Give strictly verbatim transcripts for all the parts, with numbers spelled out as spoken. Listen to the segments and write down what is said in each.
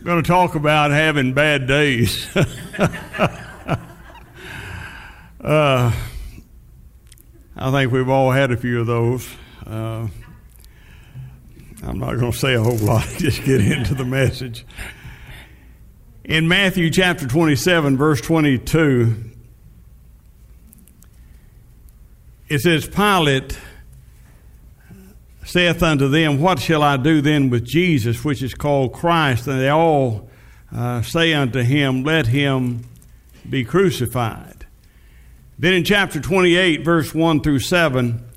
going to talk about having bad days. uh, I think we've all had a few of those. Uh, I'm not going to say a whole lot, just get into the message. In Matthew chapter twenty-seven, verse twenty-two, it says, Pilate saith unto them, What shall I do then with Jesus, which is called Christ? And they all uh, say unto him, Let him be crucified. Then in chapter twenty-eight, verse one through seven,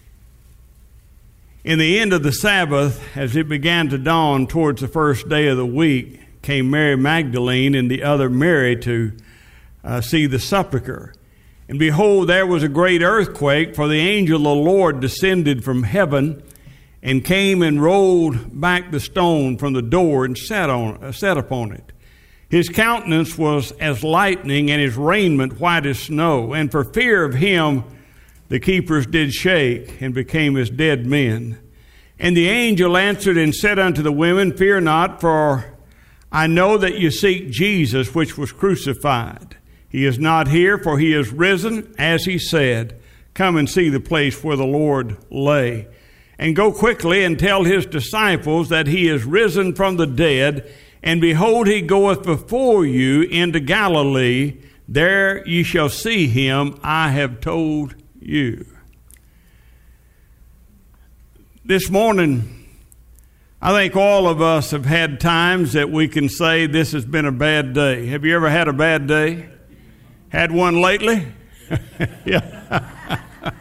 in the end of the Sabbath, as it began to dawn towards the first day of the week, came Mary Magdalene and the other Mary to uh, see the sepulchre. And behold, there was a great earthquake, for the angel of the Lord descended from heaven and came and rolled back the stone from the door and sat on uh, sat upon it. His countenance was as lightning, and his raiment white as snow. And for fear of him, the keepers did shake, and became as dead men. And the angel answered and said unto the women, Fear not, for I know that you seek Jesus, which was crucified. He is not here, for he is risen, as he said. Come and see the place where the Lord lay. And go quickly and tell his disciples that he is risen from the dead. And behold, he goeth before you into Galilee. There ye shall see him. I have told you. This morning, I think all of us have had times that we can say this has been a bad day. Have you ever had a bad day? Had one lately? Yeah.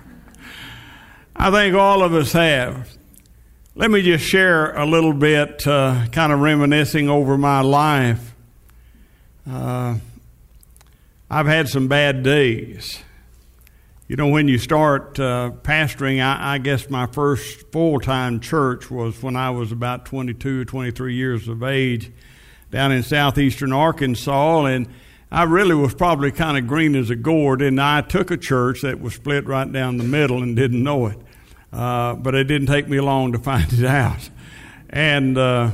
I think all of us have. Let me just share a little bit, uh, kind of reminiscing over my life. Uh, I've had some bad days. You know, when you start uh, pastoring, I, I guess my first full-time church was when I was about twenty-two or twenty-three years of age down in southeastern Arkansas, and I really was probably kind of green as a gourd, and I took a church that was split right down the middle and didn't know it. Uh, but it didn't take me long to find it out. And uh,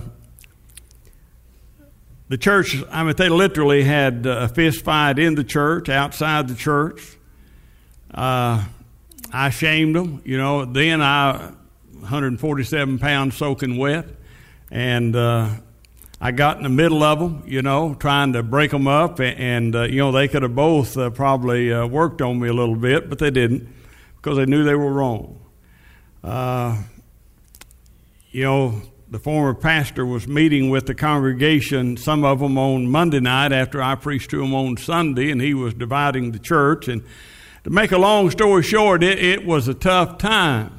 the church, I mean, they literally had a fist fight in the church, outside the church. Uh, I shamed them, you know. Then I, one hundred forty-seven pounds soaking wet, and uh, I got in the middle of them, you know, trying to break them up, and, uh, you know, they could have both uh, probably uh, worked on me a little bit, but they didn't, because they knew they were wrong. Uh, you know, the former pastor was meeting with the congregation, some of them on Monday night after I preached to them on Sunday, and he was dividing the church, and to make a long story short, it, it was a tough time.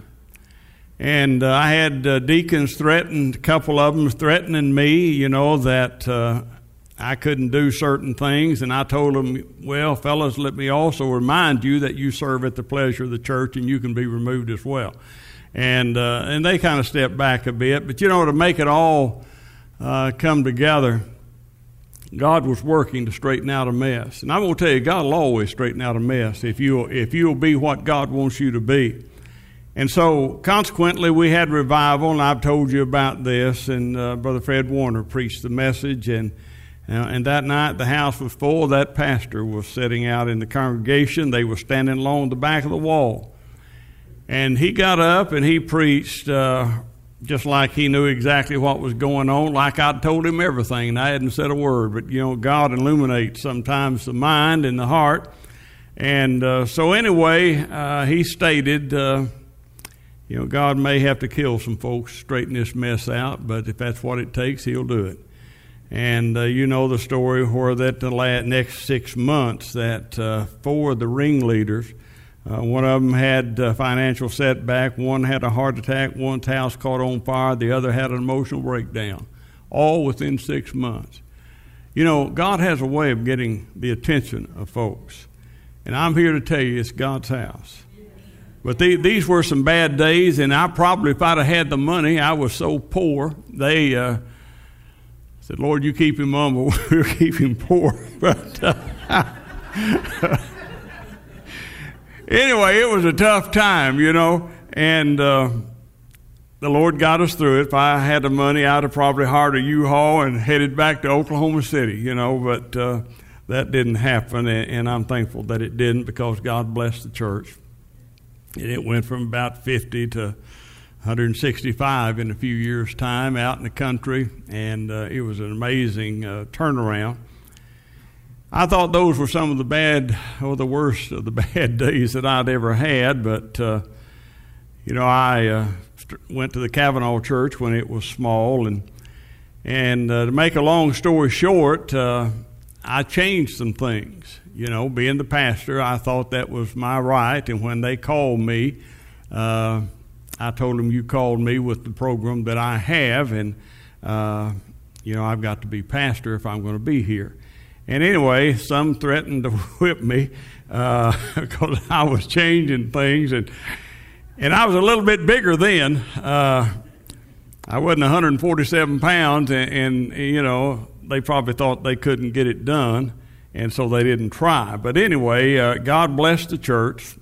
And uh, I had uh, deacons threatened, a couple of them threatening me, you know, that uh, I couldn't do certain things. And I told them, well, fellas, let me also remind you that you serve at the pleasure of the church and you can be removed as well. And uh, and they kind of stepped back a bit. But, you know, to make it all uh, come together, God was working to straighten out a mess. And I'm going to tell you, God will always straighten out a mess if you'll, if you'll be what God wants you to be. And so, consequently, we had revival, and I've told you about this, and uh, Brother Fred Warner preached the message, and uh, and that night the house was full. That pastor was sitting out in the congregation. They were standing along the back of the wall. And he got up, and he preached uh, just like he knew exactly what was going on, like I'd told him everything, and I hadn't said a word. But, you know, God illuminates sometimes the mind and the heart. And uh, so anyway, uh, he stated, uh, you know, God may have to kill some folks to straighten this mess out, but if that's what it takes, he'll do it. And uh, you know the story where that the last, next six months that uh, four of the ringleaders, Uh, one of them had a financial setback, one had a heart attack, one's house caught on fire, the other had an emotional breakdown, all within six months. You know, God has a way of getting the attention of folks. And I'm here to tell you it's God's house. But the, these were some bad days, and I probably, if I'd have had the money, I was so poor, they uh, said, Lord, you keep him humble, we'll keep him poor. But uh, anyway, it was a tough time, you know, and uh, the Lord got us through it. If I had the money, I'd have probably hired a U-Haul and headed back to Oklahoma City, you know, but uh, that didn't happen, and, and I'm thankful that it didn't, because God blessed the church. And it went from about fifty to one hundred sixty-five in a few years' time out in the country, and uh, it was an amazing uh, turnaround. I thought those were some of the bad, or the worst of the bad days that I'd ever had, but, uh, you know, I uh, went to the Kavanaugh Church when it was small, and and uh, to make a long story short, uh, I changed some things. You know, being the pastor, I thought that was my right, and when they called me, uh, I told them, you called me with the program that I have, and, uh, you know, I've got to be pastor if I'm going to be here. And anyway, some threatened to whip me uh, because I was changing things, and and I was a little bit bigger then. Uh, I wasn't one hundred forty-seven pounds, and, and you know, they probably thought they couldn't get it done, and so they didn't try. But anyway, uh, God blessed the church,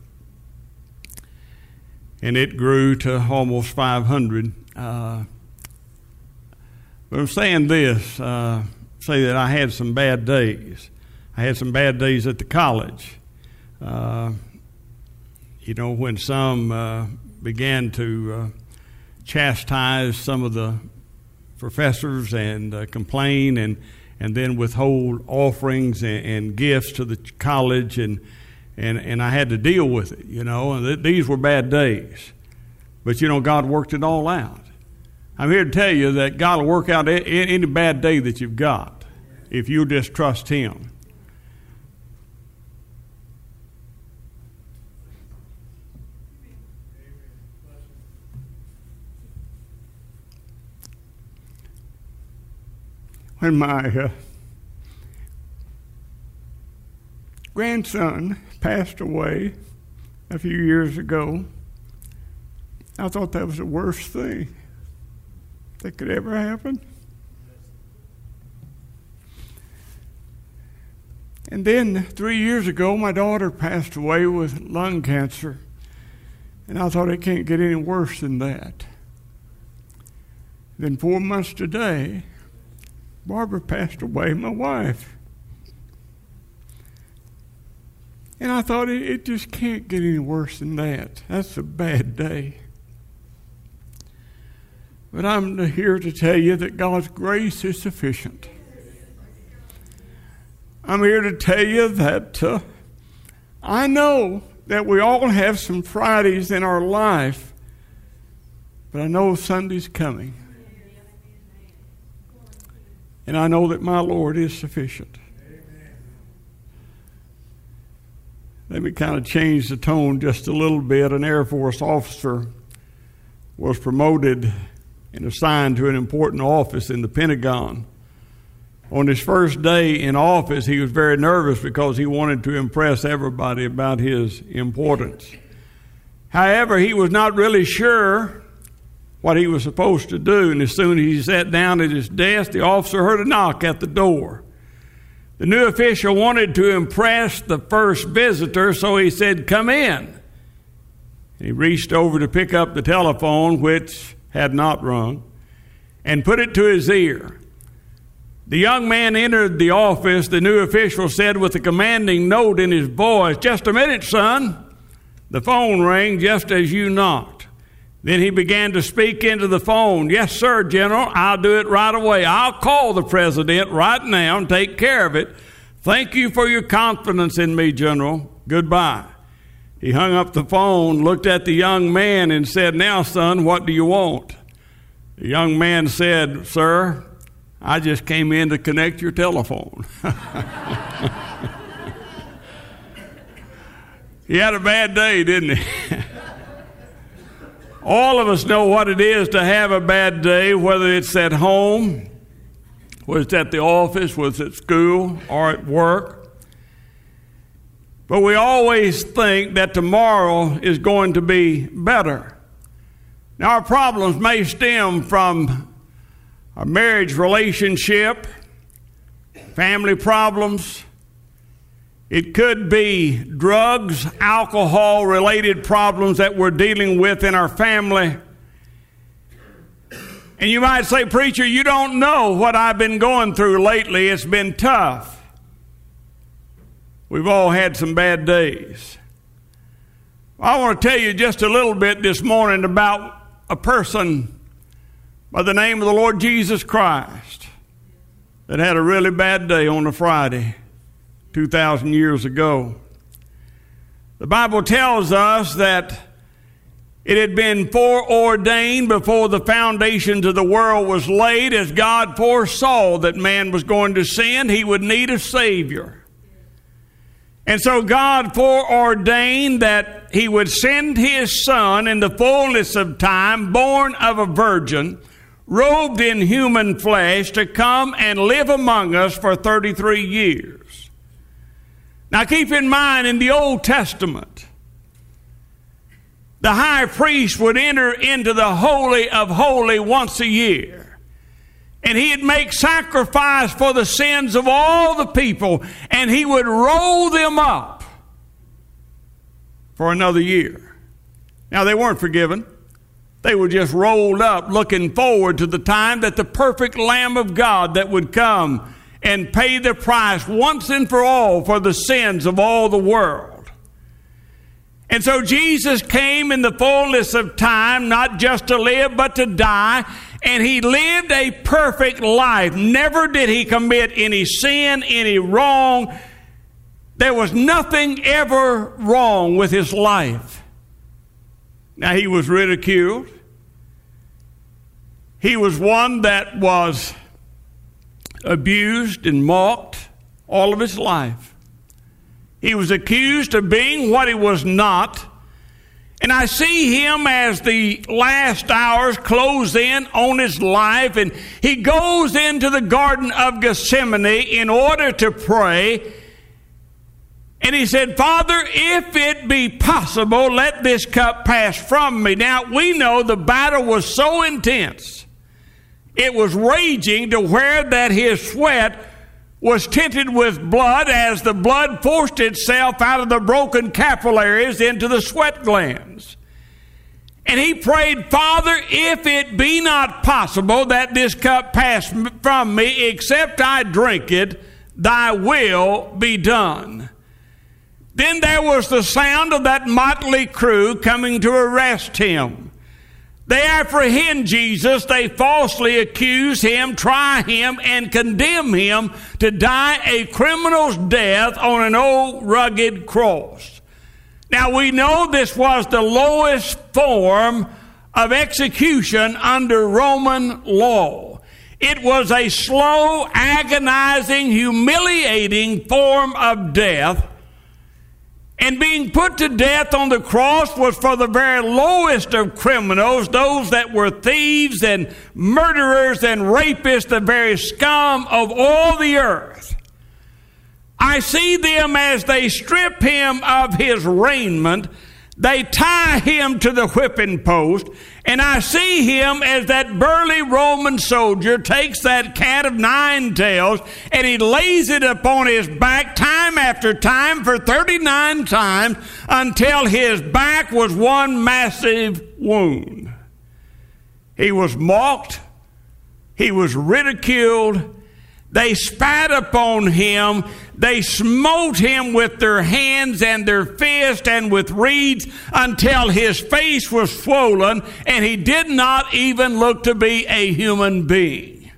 and it grew to almost five hundred. Uh, but I'm saying this. Uh, say that I had some bad days. I had some bad days at the college. Uh, you know, when some uh, began to uh, chastise some of the professors and uh, complain and, and then withhold offerings and, and gifts to the college, and, and, and I had to deal with it, you know, and th- these were bad days. But, you know, God worked it all out. I'm here to tell you that God will work out any bad day that you've got if you just trust Him. When my uh, grandson passed away a few years ago, I thought that was the worst thing that could ever happen. And then three years ago, my daughter passed away with lung cancer, and I thought it can't get any worse than that. Then four months today, Barbara passed away, my wife. And I thought it, it just can't get any worse than that. That's a bad day. But I'm here to tell you that God's grace is sufficient. I'm here to tell you that uh, I know that we all have some Fridays in our life, but I know Sunday's coming. And I know that my Lord is sufficient. Let me kind of change the tone just a little bit. An Air Force officer was promoted and assigned to an important office in the Pentagon. On his first day in office, he was very nervous because he wanted to impress everybody about his importance. However, he was not really sure what he was supposed to do, and as soon as he sat down at his desk, the officer heard a knock at the door. The new official wanted to impress the first visitor, so he said, "Come in." And he reached over to pick up the telephone, which had not rung, and put it to his ear. The young man entered the office. The new official said with a commanding note in his voice, "Just a minute, son." The phone rang just as you knocked. Then he began to speak into the phone. "Yes, sir, General, I'll do it right away. I'll call the president right now and take care of it. Thank you for your confidence in me, General. Goodbye." He hung up the phone, looked at the young man, and said, "Now, son, what do you want?" The young man said, "Sir, I just came in to connect your telephone." He had a bad day, didn't he? All of us know what it is to have a bad day, whether it's at home, whether it's at the office, whether it's at school, or at work. But we always think that tomorrow is going to be better. Now, our problems may stem from our marriage relationship, family problems. It could be drugs, alcohol-related problems that we're dealing with in our family. And you might say, preacher, you don't know what I've been going through lately. It's been tough. We've all had some bad days. I want to tell you just a little bit this morning about a person by the name of the Lord Jesus Christ that had a really bad day on a Friday two thousand years ago. The Bible tells us that it had been foreordained before the foundations of the world was laid, as God foresaw that man was going to sin, he would need a Savior. And so God foreordained that he would send his Son in the fullness of time, born of a virgin, robed in human flesh, to come and live among us for thirty-three years. Now keep in mind, in the Old Testament, the high priest would enter into the Holy of Holies once a year. And he'd make sacrifice for the sins of all the people. And he would roll them up for another year. Now, they weren't forgiven. They were just rolled up, looking forward to the time that the perfect Lamb of God that would come and pay the price once and for all for the sins of all the world. And so Jesus came in the fullness of time, not just to live, but to die. And he lived a perfect life. Never did he commit any sin, any wrong. There was nothing ever wrong with his life. Now, he was ridiculed. He was one that was abused and mocked all of his life. He was accused of being what he was not. And I see him as the last hours close in on his life, and he goes into the Garden of Gethsemane in order to pray. And he said, Father, if it be possible, let this cup pass from me. Now, we know the battle was so intense. It was raging to where that his sweat was tinted with blood as the blood forced itself out of the broken capillaries into the sweat glands. And he prayed, Father, if it be not possible that this cup pass from me, except I drink it, thy will be done. Then there was the sound of that motley crew coming to arrest him. They apprehend Jesus, they falsely accuse him, try him, and condemn him to die a criminal's death on an old rugged cross. Now we know this was the lowest form of execution under Roman law. It was a slow, agonizing, humiliating form of death. And being put to death on the cross was for the very lowest of criminals, those that were thieves and murderers and rapists, the very scum of all the earth. I see them as they strip him of his raiment, they tie him to the whipping post, and I see him as that burly Roman soldier takes that cat of nine tails and he lays it upon his back time after time for thirty-nine times until his back was one massive wound. He was mocked. He was ridiculed. They spat upon him. They smote him with their hands and their fists and with reeds until his face was swollen and he did not even look to be a human being.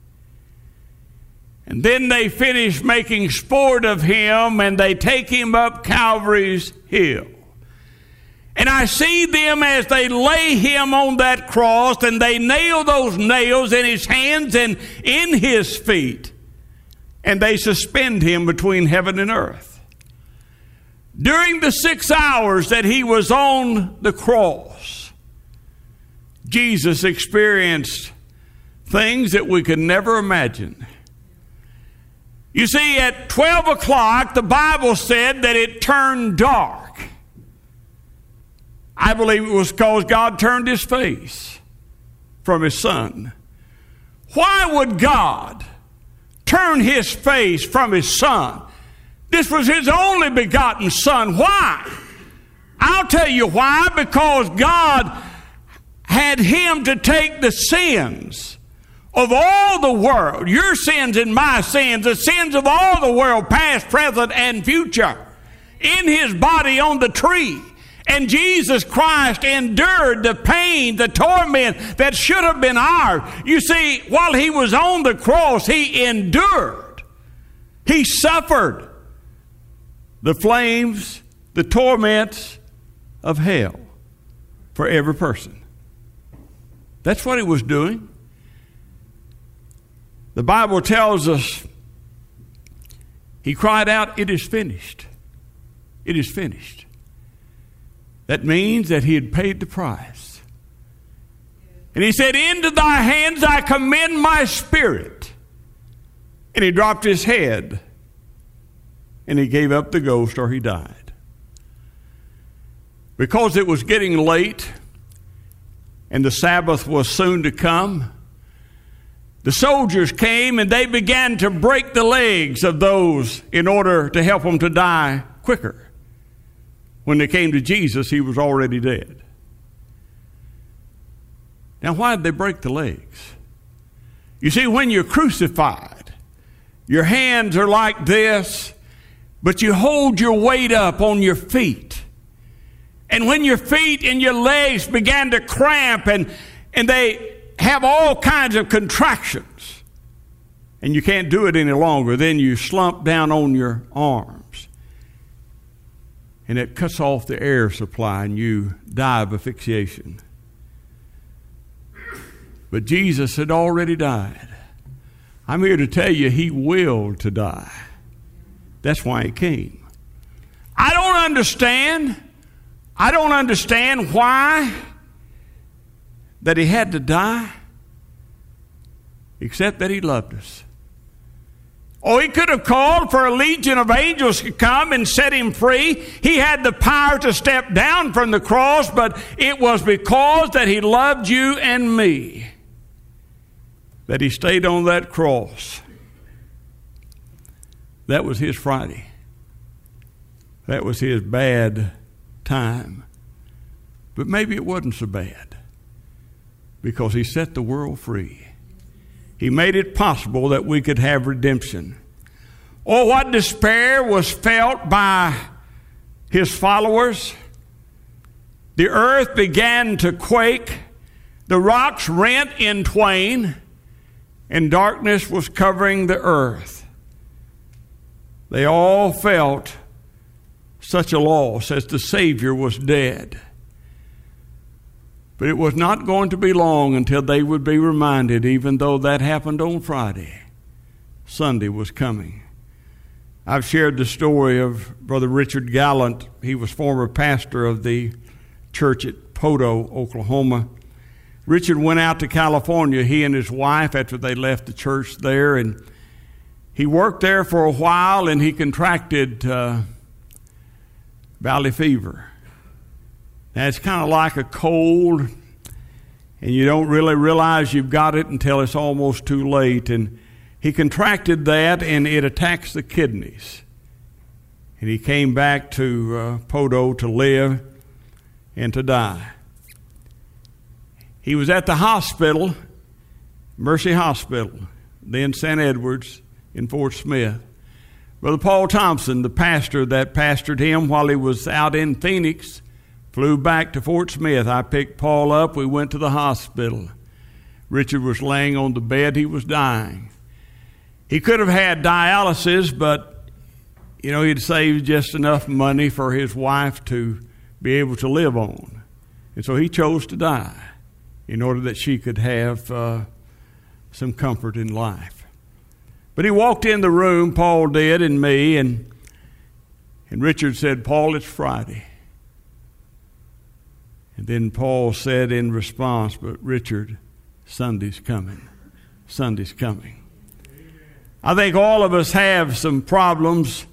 And then they finish making sport of him and they take him up Calvary's hill. And I see them as they lay him on that cross and they nail those nails in his hands and in his feet. And they suspend him between heaven and earth. During the six hours that he was on the cross, Jesus experienced things that we could never imagine. You see, at twelve o'clock, the Bible said that it turned dark. I believe it was because God turned his face from his son. Why would God turn his face from his son? This was his only begotten son. Why? I'll tell you why. Because God had him to take the sins of all the world, your sins and my sins, the sins of all the world, past, present, and future, in his body on the tree. And Jesus Christ endured the pain, the torment that should have been ours. You see, while he was on the cross, he endured. He suffered the flames, the torments of hell for every person. That's what he was doing. The Bible tells us he cried out, "It is finished. It is finished." That means that he had paid the price. And he said, "Into thy hands I commend my spirit." And he dropped his head and he gave up the ghost, or he died. Because it was getting late and the Sabbath was soon to come, the soldiers came and they began to break the legs of those in order to help them to die quicker. When they came to Jesus, he was already dead. Now, why did they break the legs? You see, when you're crucified, your hands are like this, but you hold your weight up on your feet. And when your feet and your legs began to cramp and, and they have all kinds of contractions, and you can't do it any longer, then you slump down on your arms. And it cuts off the air supply and you die of asphyxiation. But Jesus had already died. I'm here to tell you he willed to die. That's why he came. I don't understand. I don't understand why that he had to die, except that he loved us. Oh, he could have called for a legion of angels to come and set him free. He had the power to step down from the cross, but it was because that he loved you and me that he stayed on that cross. That was his Friday. That was his bad time. But maybe it wasn't so bad, because he set the world free. He made it possible that we could have redemption. Oh, what despair was felt by his followers. The earth began to quake. The rocks rent in twain, and darkness was covering the earth. They all felt such a loss as the Savior was dead. But it was not going to be long until they would be reminded, even though that happened on Friday, Sunday was coming. I've shared the story of Brother Richard Gallant. He was former pastor of the church at Poteau, Oklahoma. Richard went out to California, he and his wife, after they left the church there, and he worked there for a while, and he contracted uh, valley fever. Now, it's kind of like a cold, and you don't really realize you've got it until it's almost too late. And he contracted that, and it attacks the kidneys. And he came back to uh, Poteau to live and to die. He was at the hospital, Mercy Hospital, then Saint Edward's in Fort Smith. Brother Paul Thompson, the pastor that pastored him while he was out in Phoenix, flew back to Fort Smith. I picked Paul up. We went to the hospital. Richard was laying on the bed. He was dying. He could have had dialysis, but, you know, he'd saved just enough money for his wife to be able to live on. And so he chose to die in order that she could have uh, some comfort in life. But he walked in the room, Paul did, and me, and, and Richard said, "Paul, it's Friday." And then Paul said in response, "But Richard, Sunday's coming. Sunday's coming." I think all of us have some problems,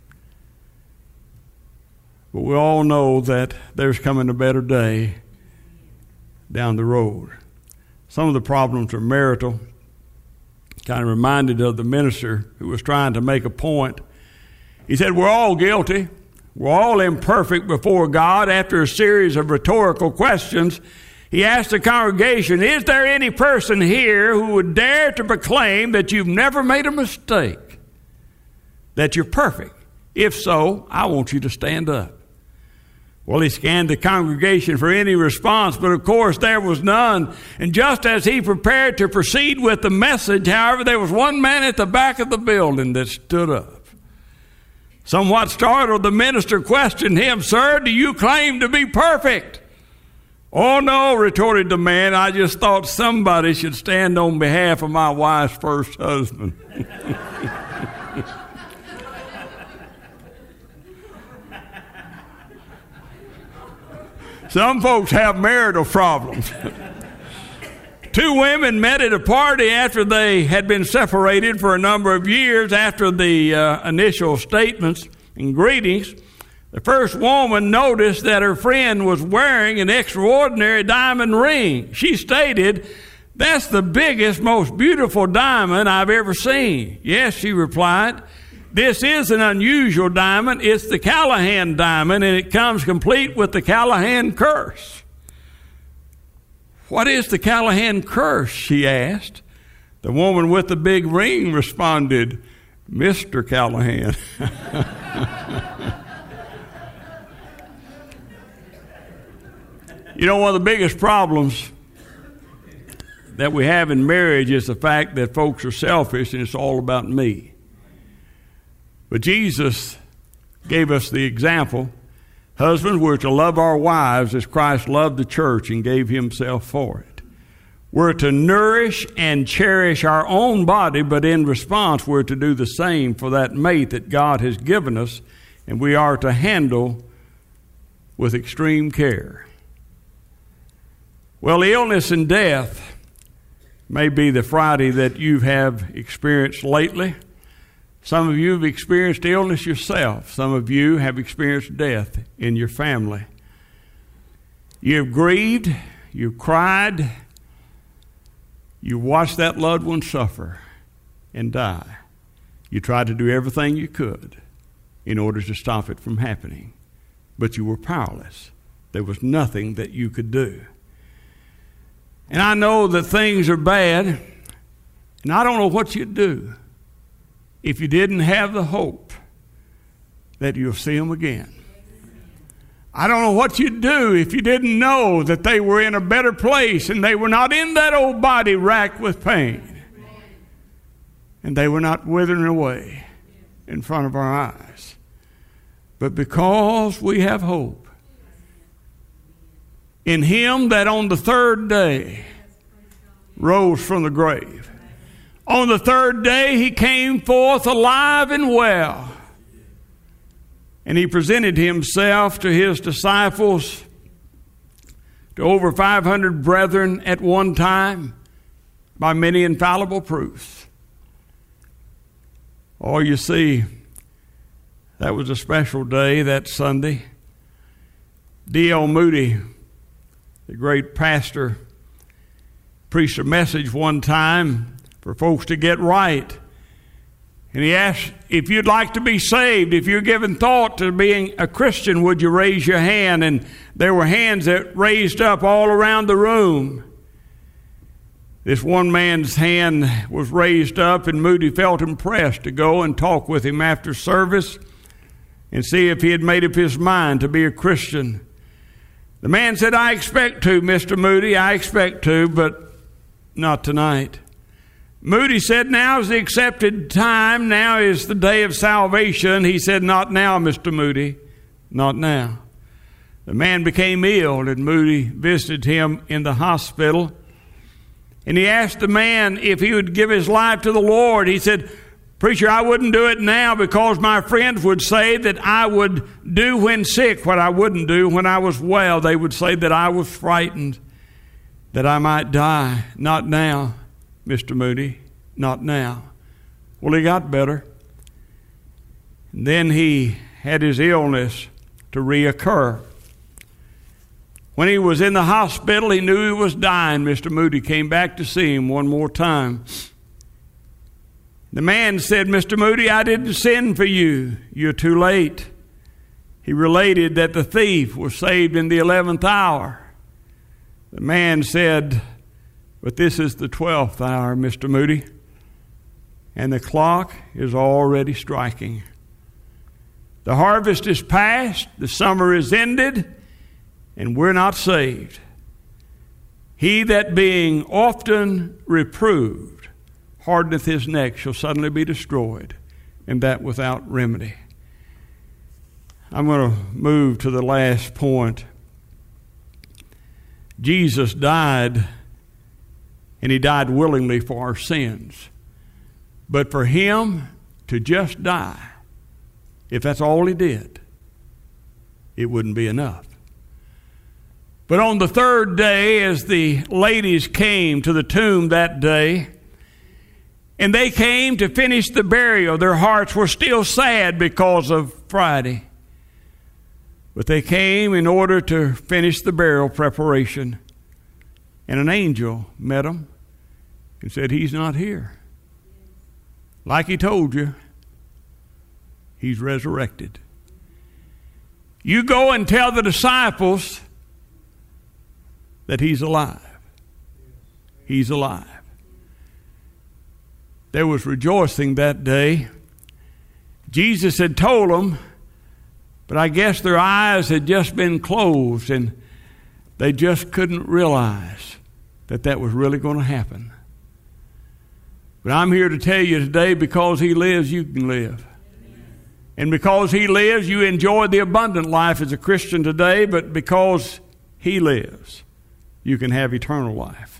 but we all know that there's coming a better day down the road. Some of the problems are marital. Kind of reminded of the minister who was trying to make a point. He said, "We're all guilty. We're all imperfect before God." After a series of rhetorical questions, he asked the congregation, is there any person here who would dare to proclaim that you've never made a mistake, that you're perfect? If so, I want you to stand up. Well, he scanned the congregation for any response, but of course there was none. And just as he prepared to proceed with the message, however, there was one man at the back of the building that stood up. Somewhat startled, the minister questioned him, "Sir, do you claim to be perfect?" "Oh, no," retorted the man. "I just thought somebody should stand on behalf of my wife's first husband." Some folks have marital problems. Two women met at a party after they had been separated for a number of years after the uh, initial statements and greetings. The first woman noticed that her friend was wearing an extraordinary diamond ring. She stated, "That's the biggest, most beautiful diamond I've ever seen." "Yes," she replied, "this is an unusual diamond. It's the Callahan diamond, and it comes complete with the Callahan curse." "What is the Callahan curse?" she asked. The woman with the big ring responded, "Mister Callahan." You know, one of the biggest problems that we have in marriage is the fact that folks are selfish and it's all about me. But Jesus gave us the example. Husbands, we're to love our wives as Christ loved the church and gave himself for it. We're to nourish and cherish our own body, but in response, we're to do the same for that mate that God has given us, and we are to handle with extreme care. Well, illness and death may be the Friday that you have experienced lately. Some of you have experienced illness yourself. Some of you have experienced death in your family. You have grieved, you've cried, you watched that loved one suffer and die. You tried to do everything you could in order to stop it from happening, but you were powerless. There was nothing that you could do. And I know that things are bad, and I don't know what you'd do if you didn't have the hope that you'll see them again. I don't know what you'd do if you didn't know that they were in a better place and they were not in that old body racked with pain. And they were not withering away in front of our eyes. But because we have hope in him that on the third day rose from the grave. On the third day, he came forth alive and well. And he presented himself to his disciples, to over five hundred brethren at one time, by many infallible proofs. Oh, you see, that was a special day, that Sunday. D L Moody, the great pastor, preached a message one time for folks to get right. And he asked, if you'd like to be saved, if you're giving thought to being a Christian, would you raise your hand? And there were hands that raised up all around the room. This one man's hand was raised up, and Moody felt impressed to go and talk with him after service and see if he had made up his mind to be a Christian. The man said, I expect to, Mister Moody, I expect to, but not tonight. Moody said, now is the accepted time. Now is the day of salvation. He said, not now, Mister Moody, not now. The man became ill, and Moody visited him in the hospital. And he asked the man if he would give his life to the Lord. He said, preacher, I wouldn't do it now because my friends would say that I would do when sick what I wouldn't do when I was well. They would say that I was frightened, that I might die. Not now, Mister Moody, not now. Well, he got better. And then he had his illness to reoccur. When he was in the hospital, he knew he was dying. Mister Moody came back to see him one more time. The man said, Mister Moody, I didn't send for you. You're too late. He related that the thief was saved in the eleventh hour. The man said, "But this is the twelfth hour, Mister Moody, and the clock is already striking. The harvest is past, the summer is ended, and we're not saved. He that being often reproved hardeneth his neck shall suddenly be destroyed, and that without remedy." I'm going to move to the last point. Jesus died, and he died willingly for our sins. But for him to just die, if that's all he did, it wouldn't be enough. But on the third day, as the ladies came to the tomb that day, and they came to finish the burial, their hearts were still sad because of Friday. But they came in order to finish the burial preparation. And an angel met them and said, "He's not here. Like he told you, he's resurrected. You go and tell the disciples that he's alive. He's alive." There was rejoicing that day. Jesus had told them, but I guess their eyes had just been closed and they just couldn't realize that that was really going to happen. But I'm here to tell you today, because he lives, you can live. And because he lives, you enjoy the abundant life as a Christian today, but because he lives, you can have eternal life.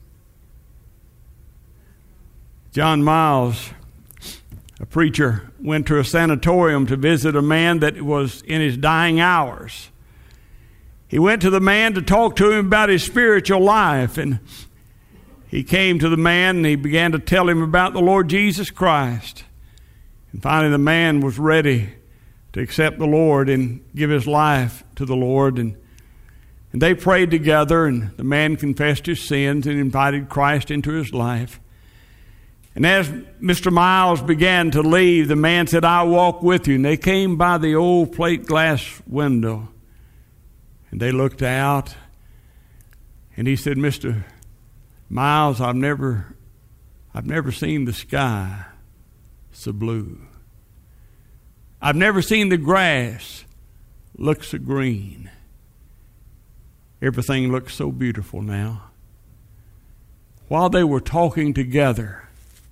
John Miles, a preacher, went to a sanatorium to visit a man that was in his dying hours. He went to the man to talk to him about his spiritual life, and he came to the man and he began to tell him about the Lord Jesus Christ. And finally the man was ready to accept the Lord and give his life to the Lord. And, and they prayed together, and the man confessed his sins and invited Christ into his life. And as Mister Miles began to leave, the man said, "I'll walk with you." And they came by the old plate glass window. And they looked out. And he said, "Mister Miles, I've never, I've never seen the sky so blue. I've never seen the grass look so green. Everything looks so beautiful now." While they were talking together,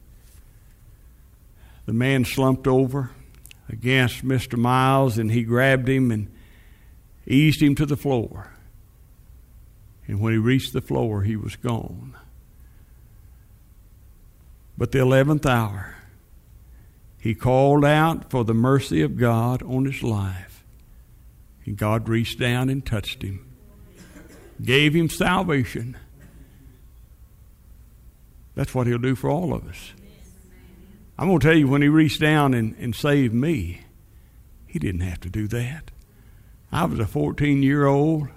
the man slumped over against Mister Miles, and he grabbed him and eased him to the floor. And when he reached the floor, he was gone. But the eleventh hour, he called out for the mercy of God on his life. And God reached down and touched him, gave him salvation. That's what he'll do for all of us. I'm going to tell you, when he reached down and, and saved me, he didn't have to do that. I was a fourteen-year-old,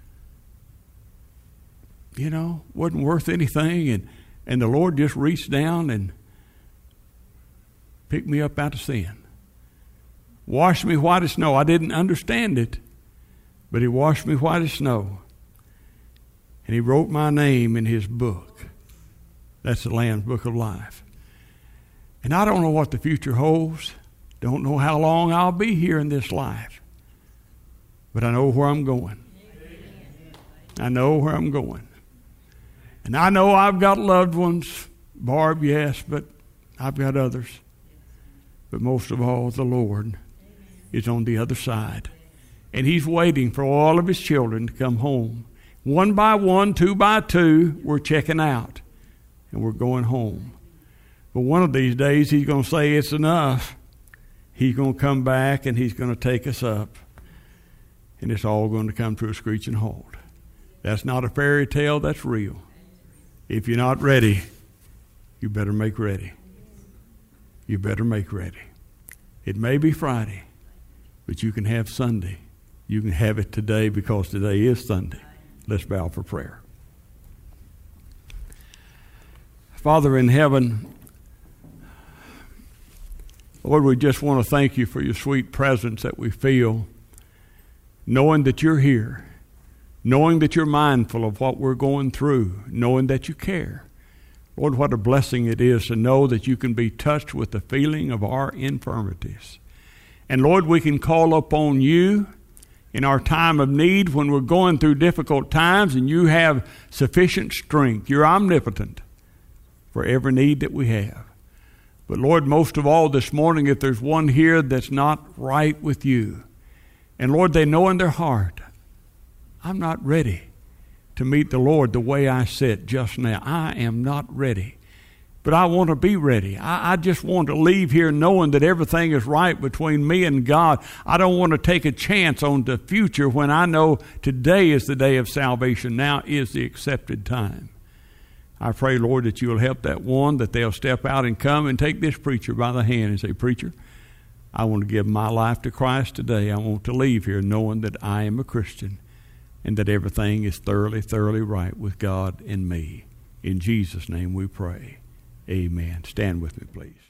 you know, wasn't worth anything, and, and the Lord just reached down and picked me up out of sin. Washed me white as snow. I didn't understand it, but he washed me white as snow. And he wrote my name in his book. That's the Lamb's Book of Life. And I don't know what the future holds. Don't know how long I'll be here in this life. But I know where I'm going. I know where I'm going. And I know I've got loved ones. Barb, yes, but I've got others. But most of all, the Lord is on the other side. And he's waiting for all of his children to come home. One by one, two by two, we're checking out. And we're going home. But one of these days, he's going to say it's enough. He's going to come back and he's going to take us up. And it's all going to come to a screeching halt. That's not a fairy tale, that's real. If you're not ready, you better make ready. You better make ready. It may be Friday, but you can have Sunday. You can have it today, because today is Sunday. Let's bow for prayer. Father in heaven, Lord, we just want to thank you for your sweet presence that we feel, knowing that you're here, knowing that you're mindful of what we're going through, knowing that you care. Lord, what a blessing it is to know that you can be touched with the feeling of our infirmities. And Lord, we can call upon you in our time of need when we're going through difficult times, and you have sufficient strength. You're omnipotent for every need that we have. But Lord, most of all this morning, if there's one here that's not right with you, and Lord, they know in their heart, I'm not ready to meet the Lord the way I said just now. I am not ready. But I want to be ready. I, I just want to leave here knowing that everything is right between me and God. I don't want to take a chance on the future when I know today is the day of salvation. Now is the accepted time. I pray, Lord, that you will help that one, that they'll step out and come and take this preacher by the hand and say, Preacher, I want to give my life to Christ today. I want to leave here knowing that I am a Christian and that everything is thoroughly, thoroughly right with God and me. In Jesus' name we pray. Amen. Stand with me, please.